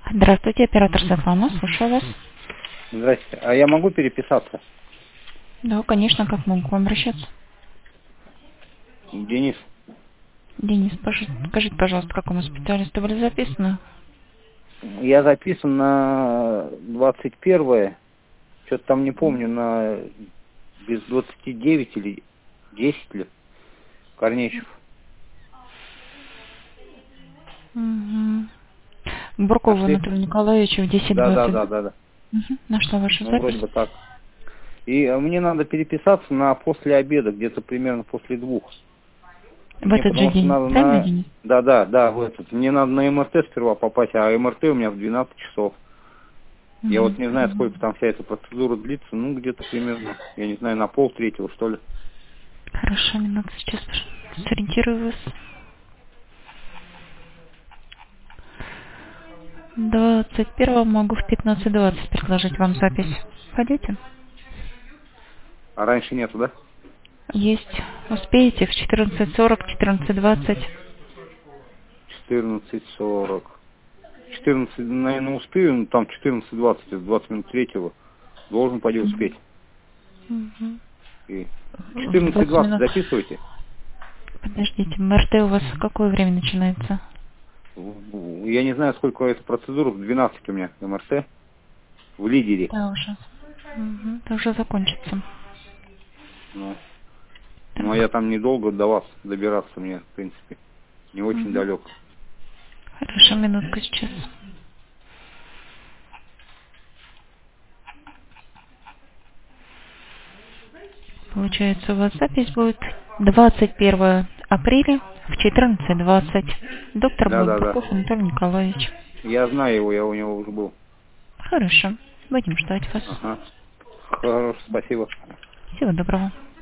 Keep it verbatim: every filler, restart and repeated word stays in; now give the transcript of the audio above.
Здравствуйте, оператор Светлана, слушаю вас. Здрасте. А я могу переписаться? Да, конечно, как могу к вам обращаться? Денис. Денис, пож- скажите, пожалуйста, к какому специалисту были записаны? Я записан на двадцать первое. Что-то там не помню, на без двадцати девяти или десять ли. Корнейчев. Угу. Буркову Нашли? Анатолию Николаевичу в десять Да, да, двадцать. да, да, да. Угу. Нашла вашу Ну, вроде запись. бы так. И э, мне надо переписаться на после обеда, где-то примерно после двух. В Мне этот же потому что день, надо правильно, на... Денис? Да, да, да, в этот. Мне надо на эм эр тэ сперва попасть, а эм эр тэ у меня в двенадцать часов. Я вот не знаю, Угу. сколько там вся эта процедура длится, ну, где-то примерно, я не знаю, на пол третьего, что ли. Хорошо, минуту, сейчас сориентирую вас. двадцать первого могу в пятнадцать двадцать предложить вам запись. Пойдете? А раньше нету, да? Есть. Успеете в четырнадцать сорок, четырнадцать двадцать. четырнадцать сорок. четырнадцать, наверное, успею, ну, там четырнадцать двадцать, это двадцать минут третьего. Должен пойти успеть. Угу. И В четырнадцать двадцать двадцать минут. записывайте. Подождите, эм эр тэ у вас в какое время начинается? В- Я не знаю, сколько эта процедура, в двенадцать у меня эм эр тэ. В лидере. Да, уже. Угу. Это уже закончится. Ну, ну, а я Так. там недолго до вас добираться мне, в принципе. Не очень Угу. далеко. Хорошо, минутку сейчас. Получается, у вас запись будет двадцать первого апреля в четырнадцать двадцать. Доктор Да, будет да, да. Бурков Анатолий Николаевич. Я знаю его, я у него уже был. Хорошо. Будем ждать вас. Ага. Хорошо, спасибо. Всего доброго.